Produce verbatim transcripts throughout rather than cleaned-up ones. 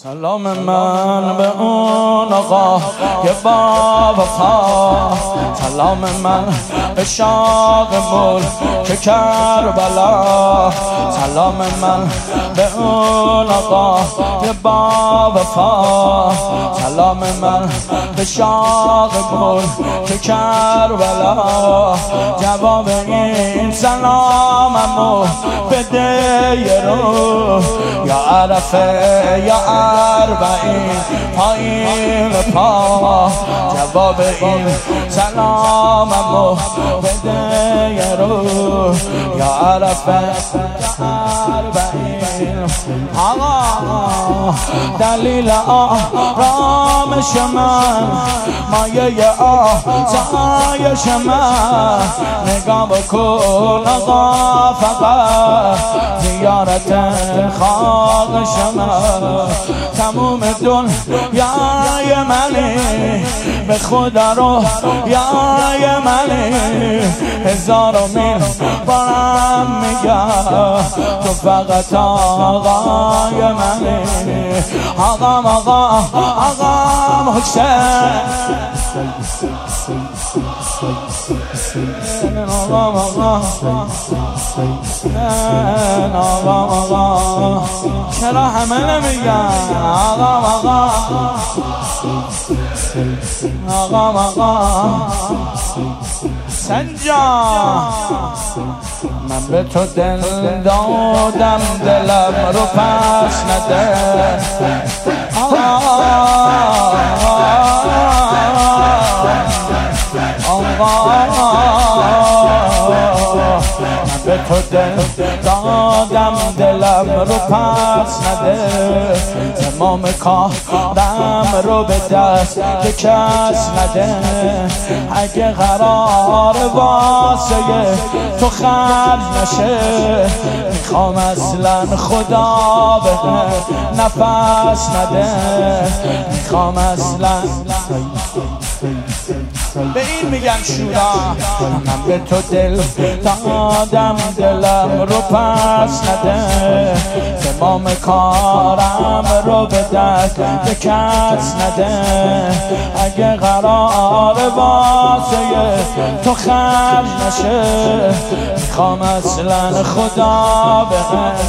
سلام من به اون آقا که با وفا، سلام من به شاق ملک کربلا، سلام من به اون آقا که با وفا، سلام من به شاق ملک کربلا. جواب این سلاممو بده یه رو، یا عرفه یا اربعین پایین پا. جواب این سلاممو بده یه رو، یا عرفه یا اربعین. آقا دلیل آرامش من، مایه آسایش من، نگاه بکن آقا فقط زیارت خاکش من. تموم دنیای منی به خدا رو یای منی، هزار و میل بارم میگم تو فقط آقای منی. آقام آقا آقام حسین، آقام آقا آقام آقا، چرا همه نمیگن آقام آقا آقام آقا. سنجان من به تو دل دادم، دلم رو پس نده. آقا من به تو دل دادم، دلم رو پس نده. تمام کارم رو به دست که کس نده. اگه قرار واسه تو خرج نشه، میخوام اصلا خدا به نفس نده. میخوام اصلا به این میگن شورا. من به تو دل دادم، دلم رو پس نده. تمام کارم رو به دست به کس نده. اگه قرار واسه تو خرج نشه، میخوام اصلا خدا به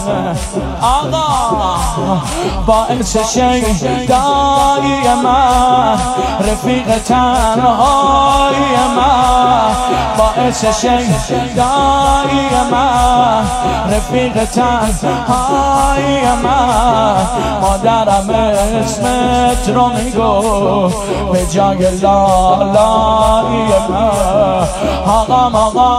آقا باعث شیدایی من، رفیق تنهایی من، باعث شیدایی من، رفیق تنهایی من. مادرم اسمت رو میگو به جای لالایی من. آقام آقا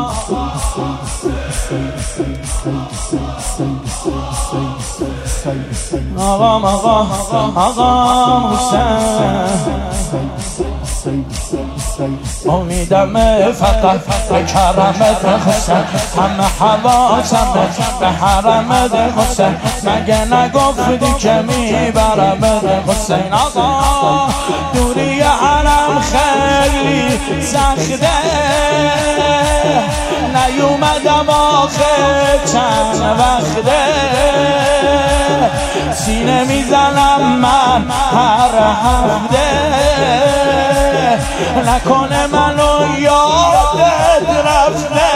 آقام آقا آقام حسین، امیدم فقط به کرمت حسین، همه حواسم به حرمت حسین. مگه نگفتی که میبرمت حسین؟ آقا دوری حرم خیلی سخته، نیومدم آخه چند وقته. سینه میزنم من هر هفته، نکنه منو یادت رفته.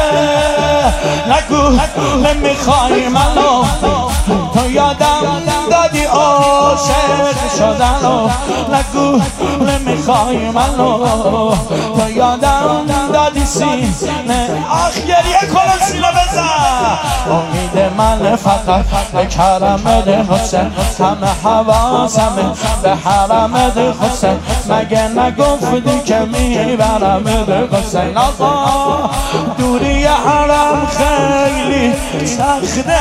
نگو نمیخوای منو، تو یادم دادی عاشق شدنو. نگو نمیخوای منو، تو یادم دادی سینه. آخ گریه کنم سینه بزن. امید من فقط به کرمت حسین، همه حواسم به حرمت حسین. مگه نگفتی که میبرمت حسین؟ آقا دوری حرم خیلی سخته،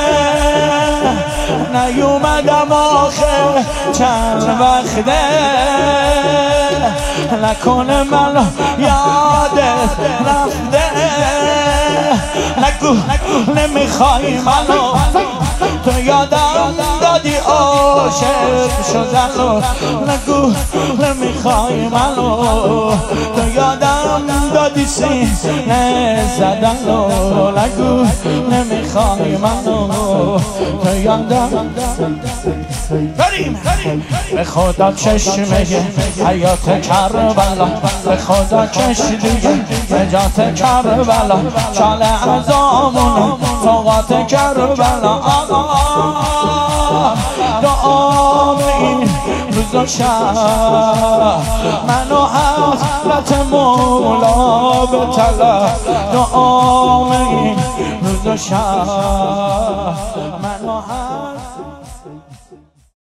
نیومدم آخه چند وقته. نکنه منو یادت رفته. نگو نمیخوای منو، تو یادم دادی عاشق شدنو. نگو نمیخوای منو، تو یادم دادی سینه زدنو. نگو نمیخوای منو، تو یادم بریم به خدا چشمه حیات کربلا، به خدا کشتی نجات کربلا، چال عزامون طاقات کربلا. آقا دعا به این روز و شب، منو حضرت مولا به طلب، دعا به این روز و شب، منو